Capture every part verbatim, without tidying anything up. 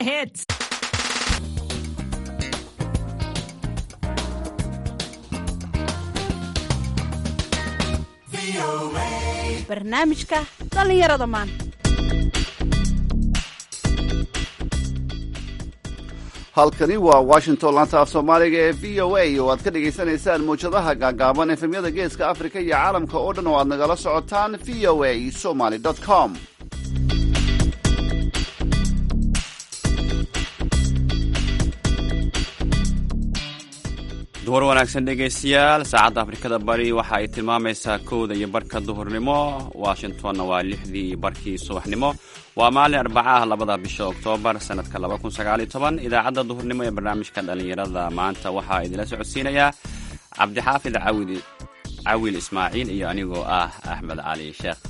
Hits. Barnaamijka dhalinyarada maanta. halkani waa washington laanta af soomaaliga ee v o a oo aad ka dhagaysanaysaan mawjadaha gaagaaban efemyada geeska afrika iyo caalamka oo dhan oo aad nagala socotaan v o a somaly com. duhur wanaagsan dhegaystayaal, saacadda afrikada bari waxa ay tilmaamaysaa kowda iyo barka duhurnimo, washingtonna waa lixdii iyo barkii subaxnimo. waa maalin arbaca ah labada bisha oktoobar sanadka laba kun sagaal iyo toban. idaacadda duhurnimo ee barnaamijka dhalinyarada maanta waxaa idinla socodsiinayaa cabdixaafid cawil ismaaciil iyo anigoo ah axmed cali sheekh.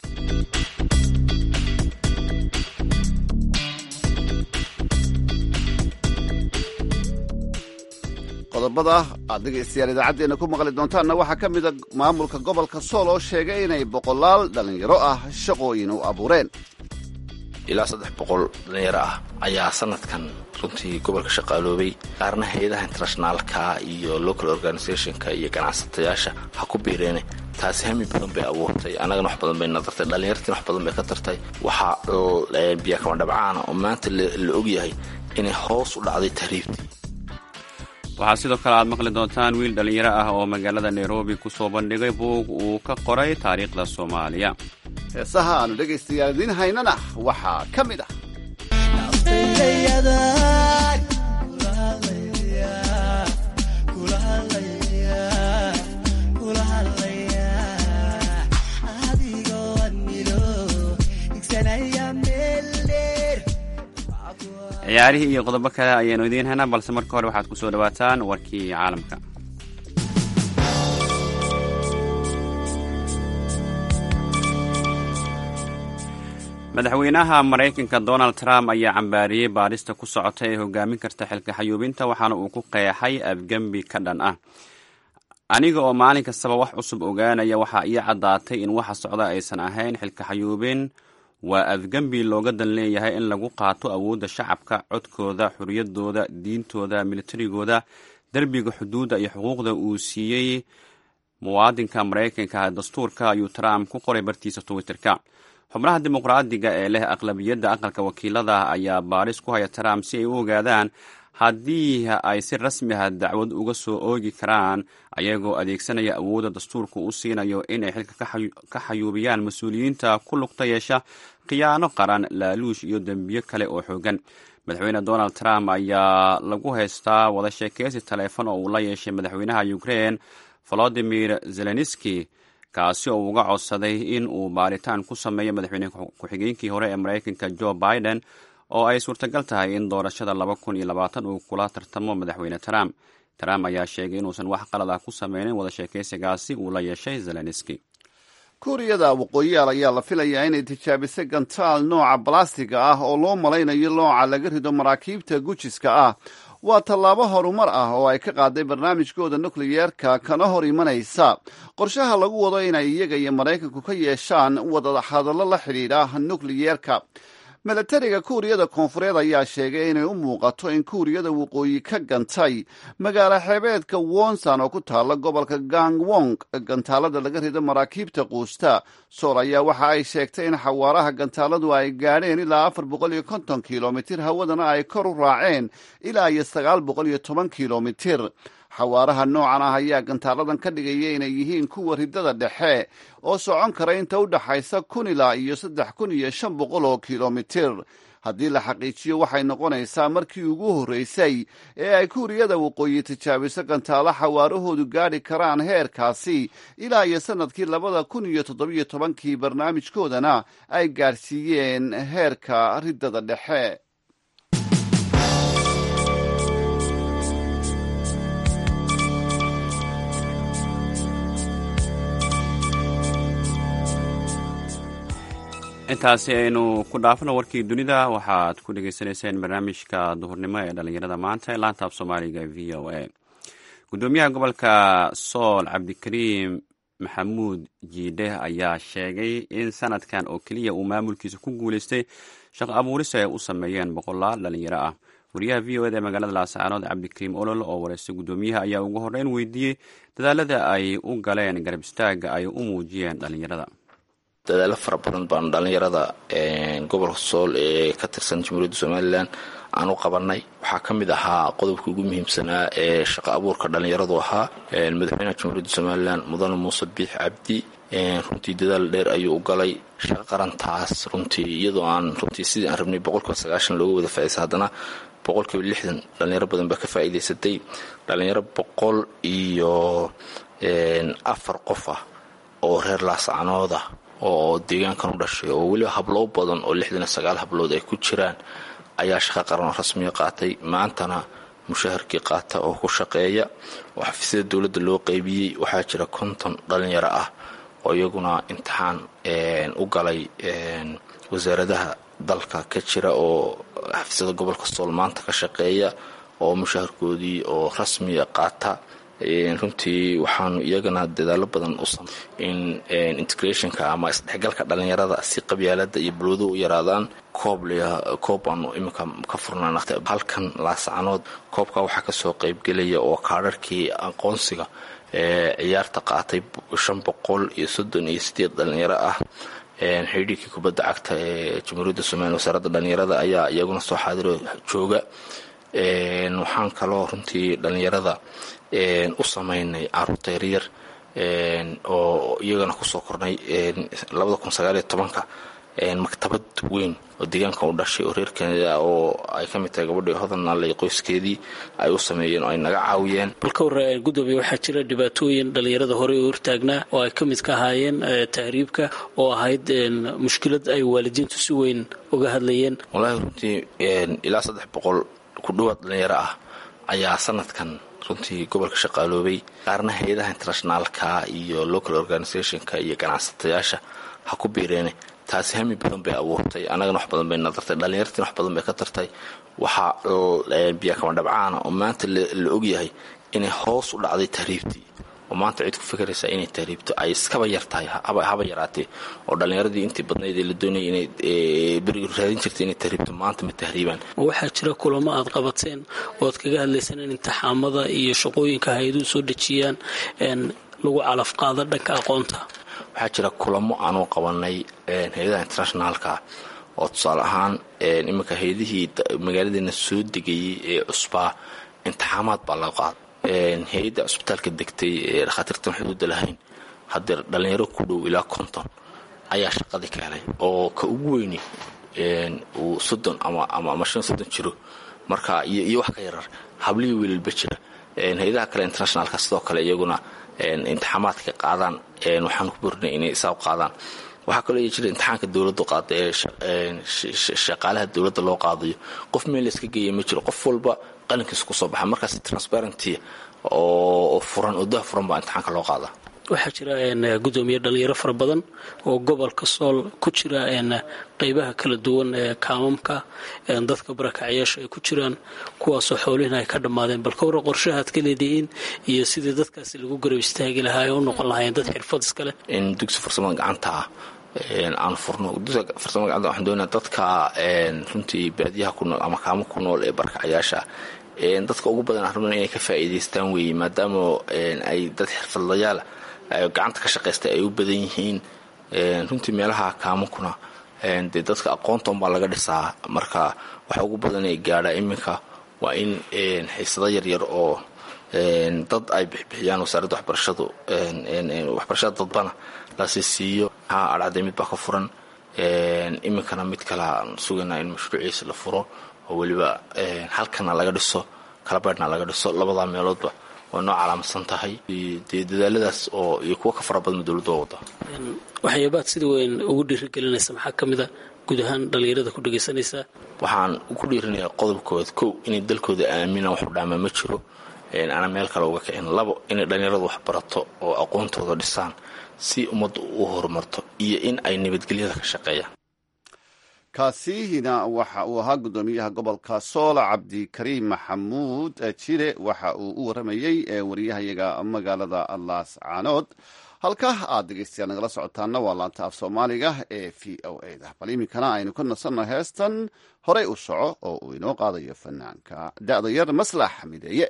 qodobada aad dhegaystayaal idaacaddeena ku maqli doontaanna waxaa ka mida maamulka gobolka sool oo sheegay inay boqolaal dhallinyaro ah shaqooyin u abuureen. ilaa saddex boqol dhallinyaro ah ayaa sanadkan runtii gobolka shaqaaloobay, qaarna hay-adaha internationaalka iyo local organizationka iyo ganacsatayaasha ha ku biireene. taasi hami badan bay abuurtay, annagana wax badan bay nadartay, dhallinyartiin wax badan bay ka tartay. waxaa biyaa kama dhabcaana oo maanta la ogyahay inay hoos u dhacday tahriibtii. waxaa sidoo kale aad maqli doontaan wiil dhallinyaro ah oo magaalada nairobi ku soo bandhigay buug uu ka qoray taariikhda soomaaliya. heesaha aanu dhegaystayaal idiin haynana waxaa ka mid ah ciyaarihii iyo qodobo kale ayaanu idiin haynaa, balse marka hore waxaad ku soo dhawaataan warkii caalamka. madaxweynaha maraykanka donald trump ayaa cambaariyey baadhista ku socota ee hogaamin karta xilka xayuubinta, waxaana uu ku qeexay afgembi ka dhan ah. aniga oo maalin kastaba wax cusub ogaanaya, waxaa ii caddaatay in waxa socda aysan ahayn xilka xayuubin, waa afgembi looga dan leeyahay in lagu qaato awoodda shacabka, codkooda, xorriyaddooda, diintooda, militarigooda, derbiga xuduudda iyo xuquuqda uu siiyey muwaadinka maraykanka dastuurka, ayuu trump ku qoray bartiisa twitterka. xubnaha dimuqraadiga ee leh aqlabiyadda aqalka wakiilada ayaa baaris ku haya trump si ay u ogaadaan haddii ay si rasmi ah dacwad uga soo oogi karaan, ayagoo adeegsanaya awoodda dastuurku u siinayo inay xilka ka xayuubiyaan mas-uuliyiinta ku lugta yeesha khiyaano qaran, laaluush iyo dembiyo kale oo xoogan. madaxweyne donald trump ayaa lagu haystaa wada sheekeysi taleefon oo uu la yeeshay madaxweynaha ukraine volodimir zelenski, kaasi oo uga codsaday in uu baaritaan ku sameeyo madaxweyne ku-xigeenkii hore ee maraykanka joe biden, oo ay suurtagal tahay in doorashada laba kun iyo labaatan uu kula tartamo madaxweyne trump. trump ayaa sheegay inuusan wax qalad ah ku sameynin wada sheekeysigaasi uu la yeeshay zelenski. kuuriyada waqooyiyaal ayaa la filayaa inay tijaabisay gantaal nooca balastiga ah oo loo malaynayo nooca laga rido maraakiibta gujiska ah. waa tallaabo horumar ah oo ay ka qaaday barnaamijkooda nukliyeerka kana hor imanaysa qorshaha lagu wado inay iyaga iyo maraykanku ka yeeshaan wadahadallo la xidhiidha nukliyeerka. milatariga kuuriyada koonfureed ayaa sheegay inay u muuqato in kuuriyada waqooyi ka gantay magaalo xeebeedka wonsan oo ku taalla gobolka gangwong gantaalada laga rido maraakiibta quusta. sool ayaa waxa ay sheegtay in xawaaraha gantaaladu ay gaadheen ilaa afar boqol iyo konton kilomitir, hawadana ay kor u raaceen ilaa iyo sagaal boqol iyo toban kilomitir. xawaaraha noocan ah ayaa gantaaladan ka dhigaya inay yihiin kuwa ridada dhexe oo socon kara inta u dhaxaysa kun ilaa iyo saddex kun iyo shan boqol oo kilomitir. haddii la xaqiijiyo waxay noqonaysaa markii ugu horreysay ee ay kuuriyada waqooyi tijaabiso gantaalo xawaarahoodu gaadhi karaan heerkaasi ilaa iyo sanadkii labada kun iyo toddobiyo tobankii, barnaamijkoodana ay gaadhsiiyeen heerka ridada dhexe. intaasi aynu ku dhaafno warkii dunida. waxaad ku dhegaysanayseen barnaamijka duhurnimo ee dhallinyarada maanta ee laanta af soomaaliga v o a. guddoomiyaha gobolka sool cabdikariim maxamuud jiidhe ayaa sheegay in sanadkan oo keliya uu maamulkiisa ku guulaystay shaqo abuuris ay u sameeyeen boqolaal dhalinyaro ah. wariyaha v o eda ee magaalada laascaanood cabdikariim olol oo wareystay guddoomiyaha ayaa ugu horreyn weydiiyey dadaalada ay u galeen garab istaaga ay u muujiyeen dhalinyarada. dadaalo fara badan baan dhalinyarada gobolka sool ee ka tirsan jamhuuriyadda somalilan aan u qabanay. waxaa ka mid ahaa qodobka ugu muhiimsanaa ee shaqo abuurka dhalinyaradu ahaa madaxweynaha jamhuuriyadda somalilan mudane muuse biix cabdi runtii dadaal dheer ayuu u galay shaqo qarantaas. runtii iyadoo aan runtii sidii aan rabnay boqolkiiba sagaashan looga wada faa'iidaysa haddana boqolkiiba lixdan dhalinyaro badan baa ka faa'iidaysatay. dhalinyaro boqol iyo afar qof ah oo reer laascaanood ah oo deegaankan u dhashay oo weliba hablow badan oo lixdan iyo sagaal hablood ay ku jiraan ayaa shaqo qaran rasmiya qaatay. maantana mushaharkii qaata oo ku shaqeeya oo xafiisyada dowladda loo qaybiyey. waxaa jira konton dhalinyaro ah oo iyaguna imtixaan u galay wasaaradaha dalka ka jira oo xafiisyada gobolka sool maanta ka shaqeeya oo mushaharkoodii oo rasmiya qaata. runtii waxaanu iyagana dadaalo badan u samay in integrationka ama isdhexgalka dhalinyarada si qabyaalada iyo bulwadu u yaraadaan. koob koob aanu iminka ka furnaan halkan laascaanood. koobka waxaa kasoo qaybgelaya oo kaadharkii aqoonsiga ee ciyaarta qaatay shan boqol iyo soddon iyo sideed dhalinyaro ah. xidhiirkii kubadda cagta ee jamhuuriyadda somaliya wasaaradda dhalinyarada ayaa iyaguna soo xaadiro jooga. waxaan kaloo runtii dhalinyarada u samaynay caruurta yaryar oo iyagana kusoo kornay labada kun sagaaliyo tobanka maktabad weyn oo deegaanka u dhashay oo reer Kenya oo ay ka mid tahay gabadhii hodan naalay qoyskeedii ay u sameeyeen oo ay naga caawiyeen. balka hore gudoomiye waxaa jira dhibaatooyin dhalinyarada hore u hortaagnaa oo ay ka mid ka ahaayeen tahriibka oo ahayd mushkilad ay waalidiintu si weyn uga hadlayeen. wallaahi runtii ilaa saddex boqol ku dhawaad dhalinyaro ah ayaa sanadkan runtii gobolka shaqaaloobay. qaarna hay'adaha internationalka iyo local organizationka iyo ganacsatayaasha ha ku biireene taasi hami badan bay abuurtay. annagana wax badan bay nadartay, dhalinyartiin wax badan bay ka tartay. waxaa biya kama dhabcaana oo maanta la ogyahay inay hoos u dhacday tahriibtii oo maanta cid ku fikiraysa inay tahriibto ay iskaba yartahay haba yaraatee oo dhalinyaradii intii badnayd ee la doonayay inay beriga raadin jirtay inay tahriibto maanta ma tahriibaan. waxaa jira kulamo aad qabateen oo aad kaga hadlaysaan in imtixaamada iyo shaqooyinka hay-aduhu soo dejiyaan lagu calaf qaado dhanka aqoonta. waxaa jira kulamo aanu qabanay hay-adaha internationalka oo tusaale ahaan iminka hay-adihii magaaladeena soo degayay ee cusbaa imtixaamaad baa laga qaada. hay-adda cusbitaalka degtay ee dhakhaatiirtan xuduudda lahayn haddee dhalinyaro ku dhow ilaa konton ayaa shaqadii ka helay oo ka ugu weyni uu soddon ama shan soddon jiro marka iyo wax ka yarar hablihii wiilalba jira. hay-adaha kale internationalka sidoo kale iyaguna imtixaamaadka qaadaan waxaan ku borinay inay isaab qaadaan. waxaa kaloo jira imtixaanka dowladdu qaada ee shaqaalaha dowladda loo qaadayo qof meel la iska geeya ma jiro. qof walba qalinkiisa kusoo baxa markaas transparenty oo furan oo dah furan baa imtixaanka loo qaadaa. waxaa jira gudoomiye dhalinyaro fara badan oo gobolka sool ku jira qaybaha kala duwan ee kaamamka dadka barakacyaasha ay ku jiraan kuwaasoo xoolihina ay ka dhammaadeen. balka hore qorshahaad ka leedihiin iyo sidii dadkaasi lagu garab istaagi lahaa ee u noqon lahaayeen dad xirfad iskale. in dugsi farsamada gacanta ah aan furno dugsiga farsamada gacanta waxaan doonaa dadka runtii baadiyaha ku nool ama kaamo ku nool ee barakacyaasha dadka ugu badan aan rabno inay ka faa'iidaystaan weeye maadaama ay dad xirfadlayaal gacanta ka shaqaystay ay u badan yihiin. runtii meelaha kaamukuna dee dadka aqoonta unbaa laga dhisaa marka waxa ugu badan ee gaadha iminka waa in xiisado yaryar oo dad ay bixbixiyaan wasaaradda waxbarashadu waxbarashada dadbana lasi siiyo. ha adhacday mid baa ka furan iminkana mid kale aan sugaynaa in mashruuciisa la furo oo weliba halkana laga dhiso kalabeedhna laga dhiso. labadaa meeloodba waa noo calaamadsan tahay dee dadaaladaas oo iyo kuwa ka fara badan dowladda oo wada. waxyaabaad sida weyn ugu dhiirigelinaysa maxaa ka mid a guud ahaan dhalinyarada ku dhegaysanaysaa? waxaan ku dhiirinayaa qodobkooda kow inay dalkooda aaminaan waxu dhaamaa ma jiro ana meel kale uga kicin. labo inay dhalinyaradu wax barato oo aqoontooda dhisaan si ummadda u horumarto iyo in ay nabadgelyada ka shaqeeyaan. kaasihina waxa uu ahaa guddoomiyaha gobolka sool cabdikariim maxamuud jire waxa uu u waramayey wariyahayaga magaalada laascaanood. halka aad dhegeystayaal nagala socotaana waa laanta af soomaaliga ee v o a da bal iminkana aynu ka nasanno heestan horey u soco oo uu inoo qaadayo fanaanka da'da yar maslax mideeye.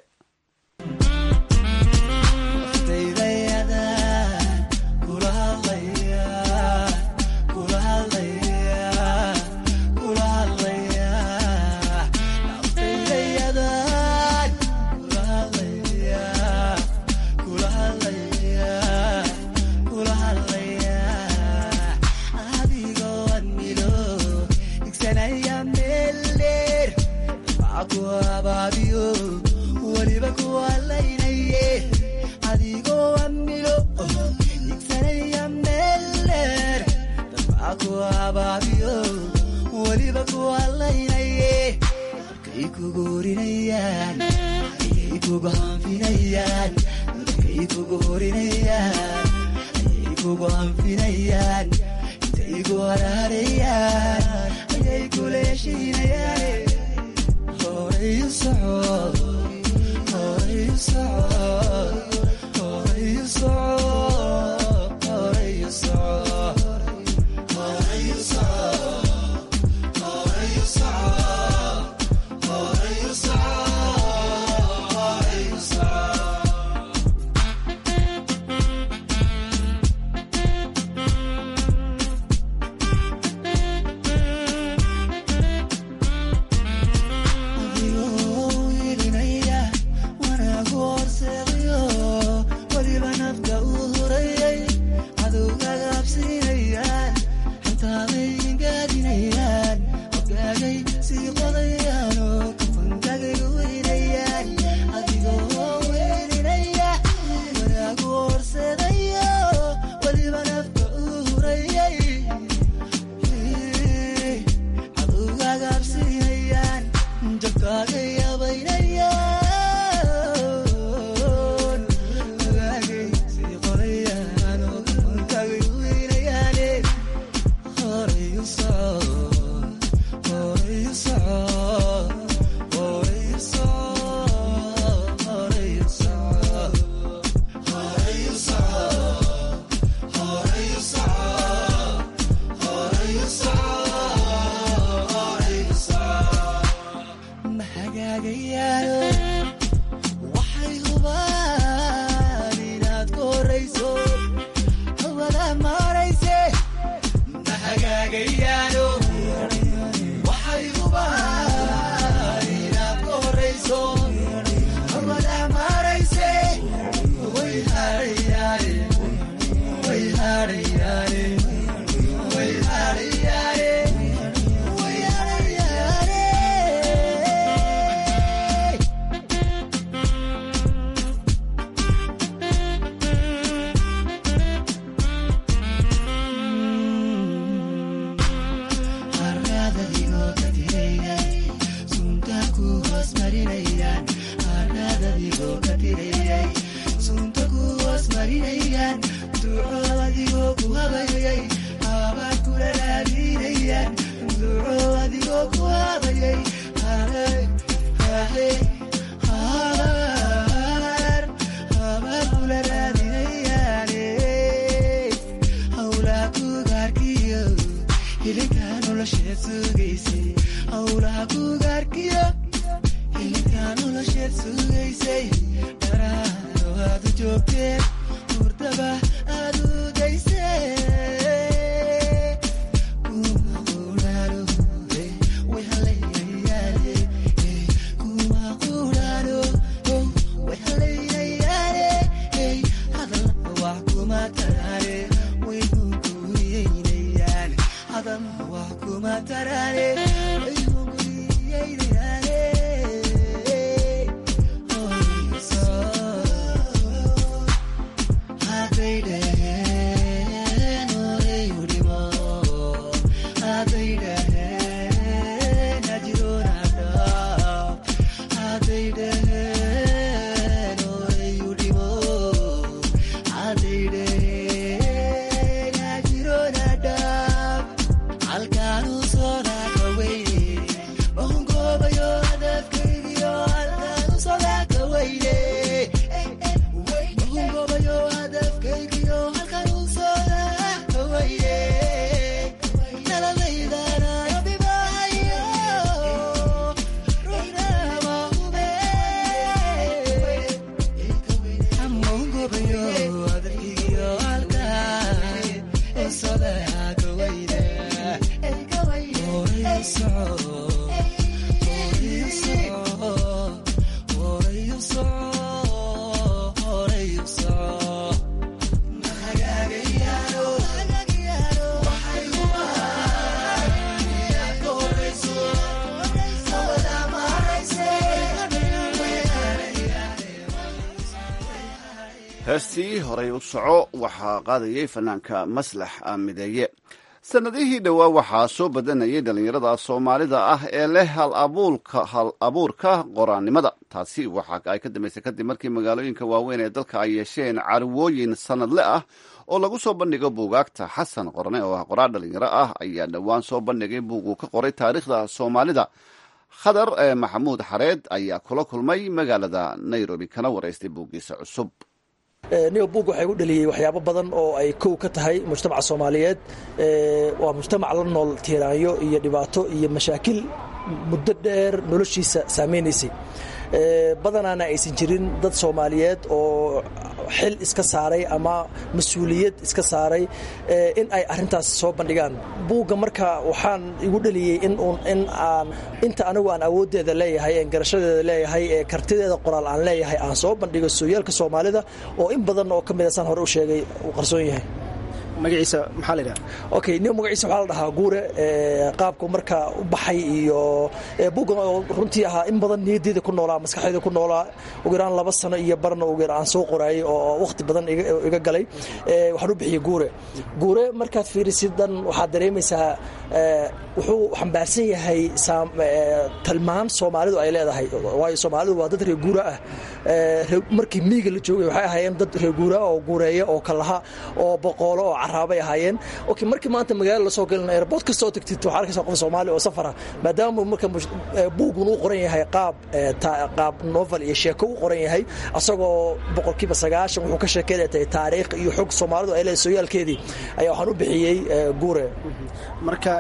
heestii horey u soco waxaa qaadayay fanaanka maslax mideeye. sannadihii dhowaa waxaa soo badanayay dhallinyarada soomaalida ah ee leh hal abuurka qoraannimada. taasi waxa ay ka dambaysay kadib markii magaalooyinka waaweyn ee dalka ay yeesheen carwooyin sannadle ah oo lagu soo bandhigo buugaagta. xasan qorne oo ah qoraal dhallinyaro ah ayaa dhowaan soo bandhigay buug uu ka qoray taariikhda soomaalida. khadar maxamuud xareed ayaa kula kulmay magaalada nairobi kana waraystay buuggiisa cusub. niyo buug waxay u dhaliyey waxyaabo badan oo ay kow ka tahay mujtamaca soomaaliyeed. waa mujtamac la nool tiiraanyo iyo dhibaato iyo mashaakil muddo dheer noloshiisa saameynaysay. badanaana aysan jirin dad soomaaliyeed oo xil iska saaray ama mas-uuliyad iska saaray in ay arintaas soo bandhigaan. buugga marka waxaan igu dhaliyey in aan inta anigu aan awooddeeda leeyahay een garashadeeda leeyahay ee kartideeda qoraal aan leeyahay aan soo bandhigo sooyaalka soomaalida oo in badan oo ka mid a saan hore u sheegay uu qarsoon yahay. magaciisa maxaa la yidhaha? Okay, nin magaciisa waxaa la dhahaa Guure. qaabku marka u baxay iyo buuggan oo runtii ahaa in badan niyaddeeda ku noolaa, maskaxdeeda ku noolaa, ugu yaraan laba sano iyo barna ugu yaraan soo qoraayay oo waqti badan iga galay. waxaan u bixiyey Guure. Guure markaad fiirisid dan waxaad dareemaysaa wuxuu xambaarsan yahay tilmaan Soomaalidu ay leedahay. waayo Soomaalidu waa dad reer guura ah. markii miyiga la joogay waxay ahaayeen dad reer guura oo guureeya oo kalaha oo boqolo oo raabay ahaayeen. okay, markii maanta magaalada la soo galin airport ka soo tagtid waxaa arkaysaa qof Soomaali oo safara, maadaama marka buugun uu qoran yahay qaab qaab novel iyo sheeko uu qoran yahay asagoo boqolkiiba sagaashan wuxuu ka sheekeeyay taariikh iyo xog Soomaalidu ay leedahay sooyaalkeedii ayaa waxaan u bixiyey Guure. marka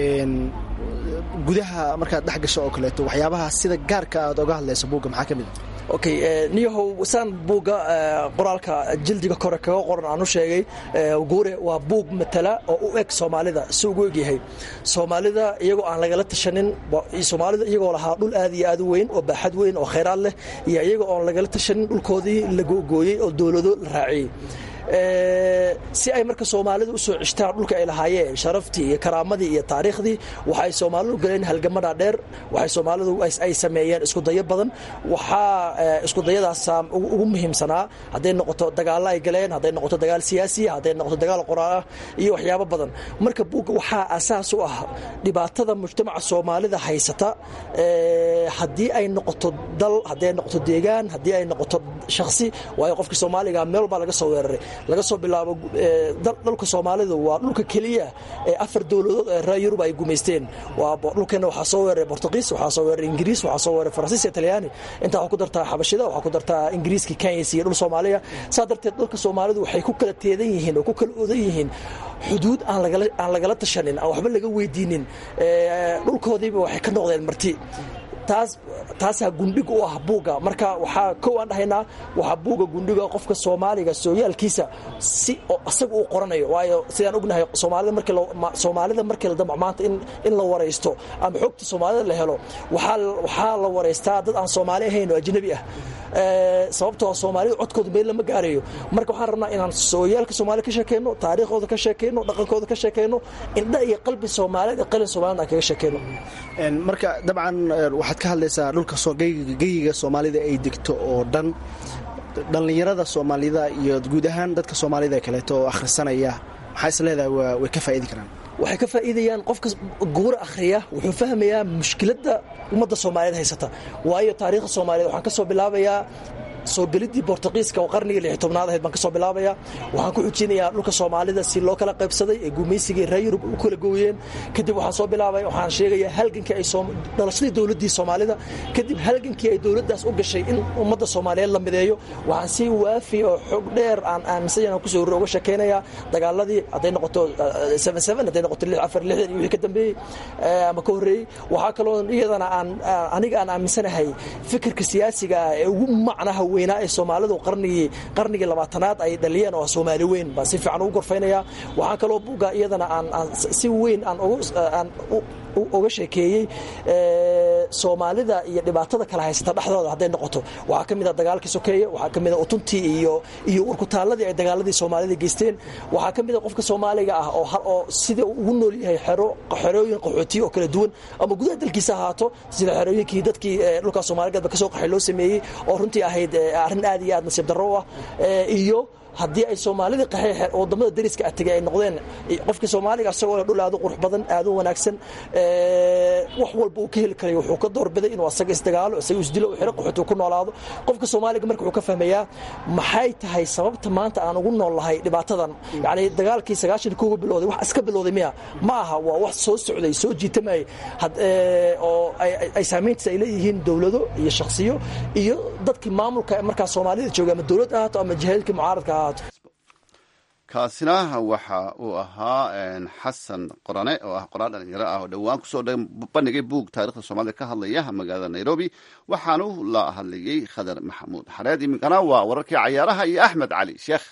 gudaha markaad dhex gasho oo kaleeto waxyaabaha sida gaarka aad oga hadlayso buugga maxaa ka mid ah? okay, niyahow saan buugga qoraalka jildiga kore kaga qoran aan u sheegay, Guure waa buug matala oo u eg Soomaalida si ugu eg yahay. Soomaalida iyagoo aan lagala tashanin, Soomaalida iyagoo lahaa dhul aad iyo aad u weyn oo baaxad weyn oo kheyraad leh, iyo iyagoo aan lagala tashanin dhulkoodii la googooyey oo dowlado la raaciyey. si ay marka Soomaalidu u soo cishtaan dhulka ay lahaayeen sharaftii iyo karaamadii iyo taariikhdii, waxay Soomaalidu galeen halgamada dheer, waxay Soomaalidu ay sameeyeen isku dayo badan. waxa isku dayadaas ugu muhiimsanaa haday noqoto dagaal ay galeen, haday noqoto dagaal siyaasi, haday noqoto dagaal qoraal iyo waxyaabo badan. marka buugga waxa asaas u ah dhibaatada mujtamaca Soomaalida haysata, ee hadii ay noqoto dal, haday noqoto deegaan, hadii ay noqoto shakhsi, waayo qofka Soomaaliga meel baa laga soo weeraray. laga soo bilaabo dalka Soomaalidu waa dhulka kaliya ee afar dawladood ee reer Yurub ay gumeysteen. waa dhulkeena waxa soo weeraray Portugiis, waxa soo weeraray Ingiriis, waxa soo weeraray Faransiis iyo Talyaani. inta waxa ku dartaa Xabashida, waxa ku dartaa Ingiriiska, Kenya iyo dhul Soomaaliya. saadarteed dhulka Soomaalidu waxay ku kala teedan yihiin oo ku kala odan yihiin xuduud aan laga aan laga tashanin, aan waxba laga weydiinin. ee dhulkoodiiba waxay ka noqdeen marti. taas taasa gundhig u ah buugga. marka waxaa koow aan dhahaynaa waxa buugga gundhiga qofka Soomaaliga sooyaalkiisa si asaga uu qoranayo. waayo sidaan ognahay Soomaalida markii la Soomaalida markii la damco maanta in in la wareysto ama xogta Soomaalida la helo, waxa waxa la wareystaa dad aan Soomaali ahayn oo ajnabi ah. ee sababtoo Soomaalida codkooda meel lama gaarayo. marka waxaan rabnaa inaan sooyaalka Soomaaliga ka sheekeyno, taariikhdooda ka sheekeyno, dhaqankooda ka sheekeyno, indha iyo qalbi Soomaalida qalin Soomaalida ka sheekeyno. een marka dabcan waxaad ka hadlaysaa dhulka soo geeyiga Soomaalida ay degto oo dhan. dhalinyarada Soomaalida iyo guud ahaan dadka Soomaalida kale oo akhrisanaya maxay isleedahay way ka faa'iidi karaan? waxay ka faa'iidayaan qofka Guure akhriya wuxuu fahmayaa mushkiladda ummadda Soomaalida haysata. waayo taariikhda Soomaalida waxaan ka soo bilaabayaa soo galidii Portugiiska oo qarnigii lix iyo tobnaad ahayd baan ka soo bilaabaya. waxaan ku xujinayaa dhulka Soomaalida si loo kala qaybsaday ee gumaysigii reer Yurub u kala gooyeen. kadib waxaan soo bilaabay waxaan sheegayaa halgankii ay soo dhalashadii dawladdii Soomaalida, kadib halgankii ay dawladdaas u gashay in ummadda Soomaaliyeed la mideeyo. waxaan si waafi oo xog dheer aan aaminsan ku soo uga sheekeynayaa dagaaladii haday noqoto seven seven, haday noqoto lix afar lix iyo wixii ka dambeeyay ama ka horeeyay. waxaa kaloo iyadana aan aniga aan aaminsanahay fikirka siyaasiga ee ugu macnaha weynaa ee Soomaalidu qarnigii qarnigii labaatanaad ay dhaliyeen oo Soomaali weyn baa si fiican ugu gorfaynaya. waxaa kaloo buugga iyadana aan si weyn aan uga sheekeeyay ee soomaalida iyo dhibaatada kala haysata dhexdooda hadday noqoto waxaa ka mid a dagaalkii sokeeye waxaa ka mid a utuntii iyo iyo urkutaalladii ay dagaaladii soomaalida geysteen waxaa ka mid a qofka soomaaliga ah oo oo sida ugu nool yahay xero xerooyin qaxootiyo oo kala duwan ama gudaha dalkiisa ahaato sida xerooyinkii dadkii dhulka Soomaaliyeed ka soo qaxay loo sameeyay oo runtii ahayd arrin aad iyo aad nasiib darro ah iyo haddii ay Soomaalida qaxay wadamada dariska ah tagay ay noqdeen qofka Soomaaliga asagoo dhul aad u qurux badan aad u wanaagsan wax walba uu ka heli karay wuxuu ka doorbiday inuu asaga isdagaalo asaga isdilo u xiro qaxooto ku noolaado qofka Soomaaliga marka uu ka fahmayaa maxay tahay sababta maanta aan ugu noolahay dhibaatadan yaani dagaalkii sagaashan kuugu bilowday wax iska bilowday miya ma aha waa wax soo socday soo jiitamay oo ay saameynta ay leeyihiin dawlado iyo shakhsiyo iyo dadkii maamulka marka Soomaalida jooga ama dawlad ahaato ama jihadka mucaaradka kaasina waxa uu ahaa xasan qorane oo ah qoraal dhalinyaro ah oo dhowaan kusoo bandhigay buug taarikhda soomaalida ka hadlaya magaalada nairobi waxaanu la hadlayey khadar maxamuud xareed iminkana waa wararkii cayaaraha iyo axmed cali sheekh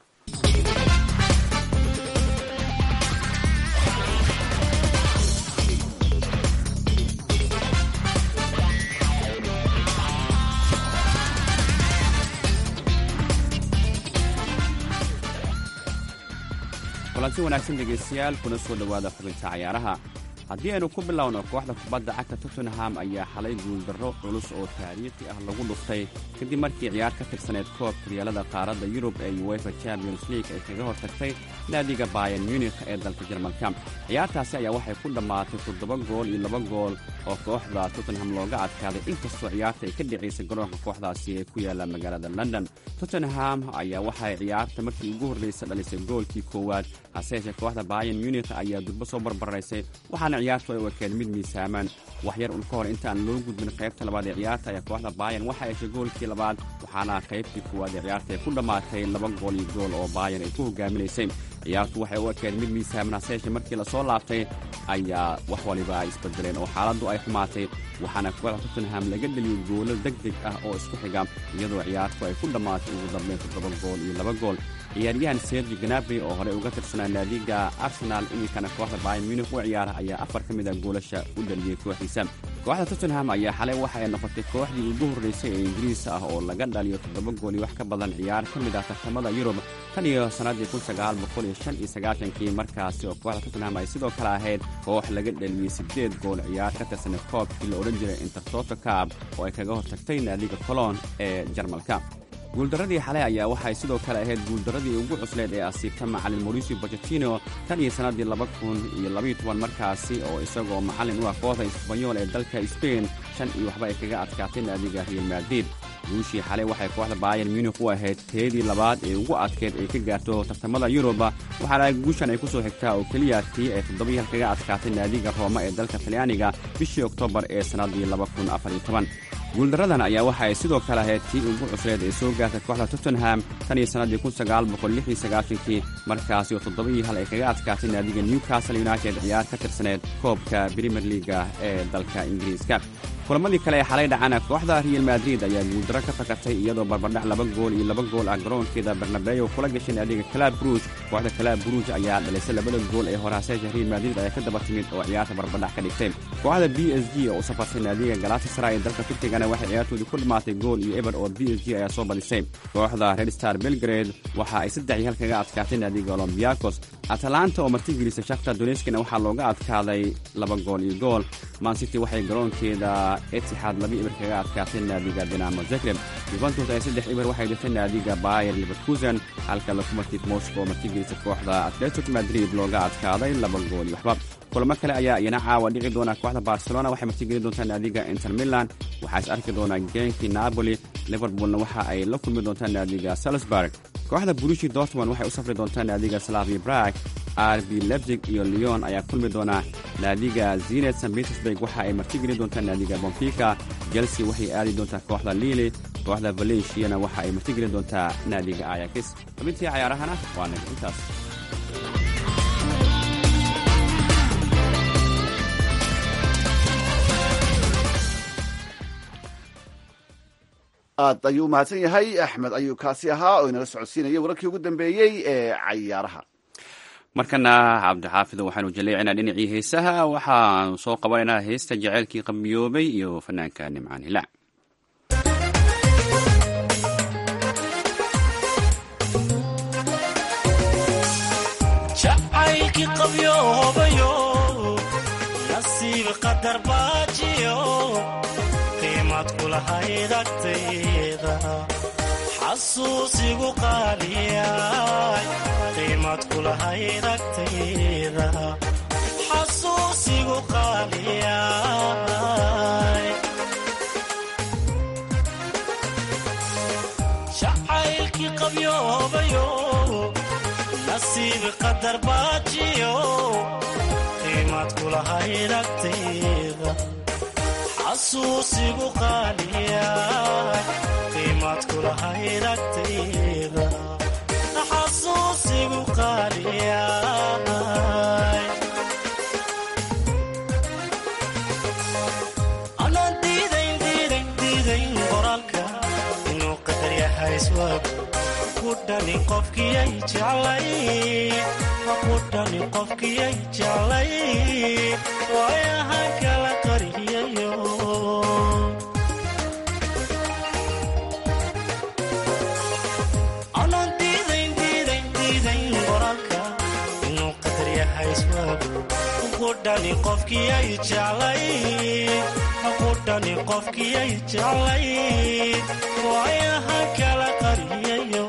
kulanti wanaagsan dhegaystayaal kuna soo dhowaada xubinta cayaaraha haddii aynu ku bilowno kooxda kubadda cagta Tottenham ayaa xalay guuldarro culus oo taariikhi ah lagu dhuftay kadib markii ciyaar ka tirsaneed koobka horyaalada qaaradda Yurub ee UEFA Champions League ay kaga hortagtay naadiga Bayern Munich ee dalka Jarmalka ciyaartaasi ayaa waxay ku dhammaatay toddoba gool iyo laba gool oo kooxda Tottenham looga adkaaday inkastoo ciyaarta ay ka dhicisay garoonka kooxdaasi ee ku yaala magaalada London Tottenham ayaa waxay ciyaarta markii ugu horreysay dhalisay goolkii koowaad hase yeeshee kooxda Bayern Munich ayaa durba soo barbaraysay waxaana ciyaartu ay u ekeed mid miisaaman waxyar un ka hor intaan loo gudbin qaybta labaad ee ciyaarta ayaa kooxda Bayern waxa ay heshay goolkii labaad waxaana qaybtii koowaad ee ciyaarta ay ku dhammaatay laba gool iyo gool oo Bayern ay ku hogaaminaysay ciyaartu waxay u ekeed mid miisaaman hase yeeshee markii la soo laabtay ayaa wax waliba ay isbedeleen oo xaaladdu ay xumaatay waxaana kooxda Tottenham laga dhaliyay goolo degdeg ah oo isku xiga iyadoo ciyaartu ay ku dhammaatay ugu dambeyn toddoba gool iyo laba gool ciyaaryahan Serge Gnabry oo hore uga tirsanaa naadiga Arsenal iminkana kooxda Bayern Munich u ciyaara ayaa afar ka mid ah goolasha u dhaliyay kooxdiisa kooxda Tottenham ayaa xalay waxa ay noqotay kooxdii ugu horeysay ee Ingiriis ah oo laga dhaliyo toddoba gool iyo wax ka badan ciyaar ka mid ah tartamada Yurub tan iyo sanadii kun sagaal boqol iyo shan iyo sagaashan-kii markaasi oo kooxda Tottenham ay sidoo kale ahayd koox laga dhaliyay sideed gool ciyaar ka tirsanay koobkii la odhan jiray Intertoto Cup oo ay kaga hortagtay naadiga Cologne ee Jarmalka guuldaradii xalay ayaa waxay sidoo kale ahayd guuldaradii ugu cusleed ee asiibta macallin Mauricio Pochettino tan iyo sanadii laba kun iyo laba iyo toban markaasi oo isagoo macallin u ah kooxda Isbaanyool ee dalka Spain shan iyo waxba ay kaga adkaatay naadiga Real Madrid guushii xalay waxay kooxda Bayern Munich u ahayd teedii labaad ee ugu adkeed ay ka gaarto tartamada Yurub waxaana guushan ay ku soo xigtaa oo kaliya tii ay toddoba iyo hal kaga adkaatay naadiga Roma ee dalka Talyaaniga bishii Oktoobar ee sanadii laba kun afar iyo toban guuldaradan ayaa waxa ay sidoo kale ahayd tii ugu cusleed ee soo gaartay kooxda Tottenham tan iyo sanadii kun sagaal boqol lix iyo sagaashan-kii markaasi oo toddoba iyo hal ay kaga adkaatay naadiga Newcastle United ciyaar ka tirsaneed koobka Premier League ee dalka Ingiriiska kulamadii kale ee xalay dhacana kooxda Real Madrid ayaa guuldaro ka fakatay iyadoo barbardhac laba gool iyo laba gool ah garoonkeeda Bernabeu kula gashay naadiga Club Brugge kooxda Club Brugge ayaa dhalisay labada gool ee horaasaysa Real Madrid ayaa ka daba timid oo ciyaarta barbardhac ka dhigtay kooxda B S G oo safartay naadiga Galatasaray ee dalka Turkiga waxay ciyaartoodii ku dhamaatay gool iyo eber oo B S G ayaa soo badisay kooxda Red Star Belgrade waxa ay saddex iyo hal kaga adkaatay naadiga Olympiacos Atalanta oo martigelisay Shakhtar Donetsk waxaa looga adkaaday laba gool iyo gool Man City waxay garoonkeeda Etihad laba eber kaga adkaatay naadiga Dinamo Zagreb Juventus ay saddex eber waxay dhigtay naadiga Bayer Leverkusen halka Lokomotiv Moscow martigelisay kooxda Atletico Madrid looga adkaaday laba gool iyo waxba kulamo kale ayaa iyana caawa dhici doona kooxda Barcelona waxay martigelin doontaa naadiga Inter Milan waxaa is arki doona Genk Napoli Liverpoolna waxa ay la kulmi doontaa naadiga Salzburg kooxda Borussia Dortmund waxay u safri doontaa naadiga Slavia Prague R B Leipzig iyo Lyon ayaa kulmi doona naadiga Zenit Saint Petersburg waxa ay martigelin doontaa naadiga Benfica Chelsea waxay aadi doontaa kooxda Lille kooxda Valencia waxa ay martigelin doontaa naadiga Ajax xubintii ciyaarahana waa intaas aad ayuu mahadsan yahay axmed ayuu kaasi ahaa oo inala socodsiinaya wararkii ugu dambeeyey ee cayaaraha markana cabdixaafid waxaanu jaleecinaa dhinacii heesaha waxaanu soo qabanaynaa heesta jaceylkii qabiyoobay iyo fanaanka nimcaan hilaac. jacaylkii qabyoobayo nasiib qadar baajiyo qiimad kulahayd agtayda xasuusigu qaaliyay qiimad kulahayd agtayda xasuusigu qaaliyay jacaylkii qabyoobayo nasiib qadar baajiyo qiimad kulahayd agtayda xasuusigu qaaliyay qiimad kulahayd agtayda xasuusigu qaaliyay anaan diidayn diidayn diidayn qoraalka inuu qadar yahay iswaag ku dhani qofkiyay jeclay ku dhani qofkiyay jeclay waayahan kala qariyayo anaan diidayn diidayn diidayn qoraalka inuu qadar yahay iswaag ku dhani qofkiyay jeclay ku dhani qofkiyay jeclay waayahan kala qariyayo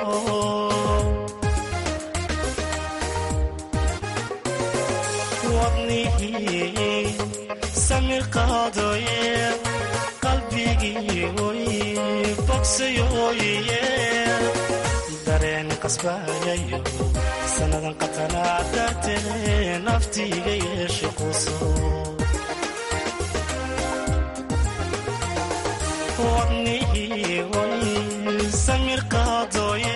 wadnihii samir qaadooye qalbigii oy bogsayooye dareen qasbayayo sannadan qatanaa dartee naftiiga yeesha quso wadnihii oy samir qaadooye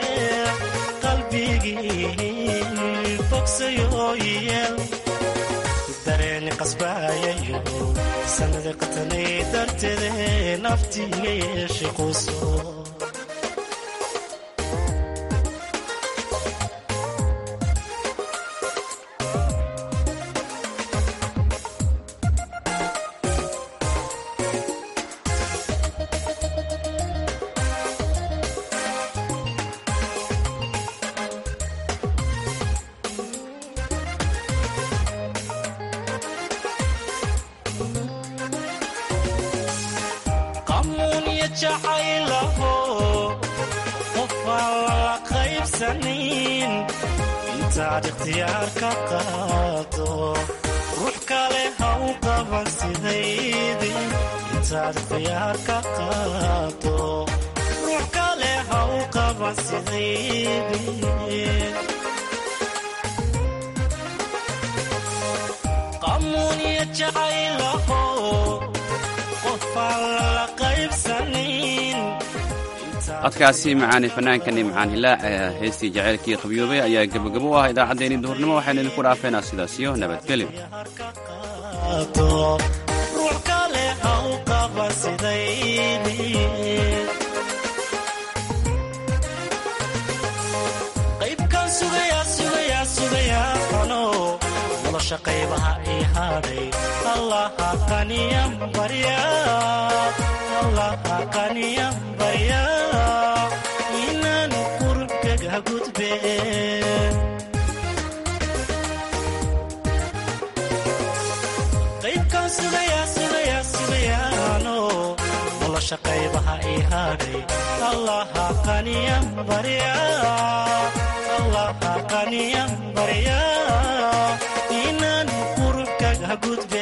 qalbigii bogsayooye dareen qasbayayo sanada qatanay darteede naftiiga yeesha quso intaad ikhtiyaarka qaado ruux kale ha u qaban sidaydii intaad ikhtiyaarka qaado ruux kale ha u qaban sidaydii qamuuniya jacaylaho qofaan lala qaybsanin codkaasi macaani fanaanka nimcaan hilaac ee heestii jaceylkii qabyoobay ayaa gebagabo u ah idaacaddeenii duhurnimo waxaynu idinku dhaafeynaa sidaas iyo nabadgelyo ruux kale ha u qaba sidaydii qaybkaan sugayaa sugayaa sugayaa ano nolosha qaybaha ii hadhay allaha qaniyan barya allaha qaniyan barya inaanu qurubkaga gudbe qaybkaan sugayaa sugayaa sugayaano nolosha qaybaha ii hadhay allaha qaniyan barya allaha qaniyan barya inaanu qurubkaga gudbe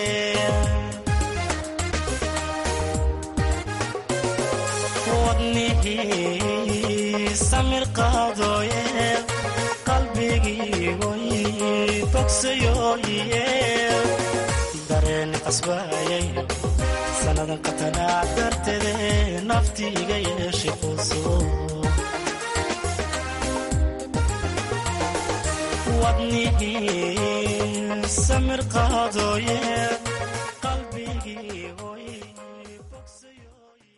wadnihii samir qaadooye qalbigii oy bogsayooye dareen qasbayayo sannadan qatanaa darteede naftiiga yeesha quso wadnihii samir qaadooye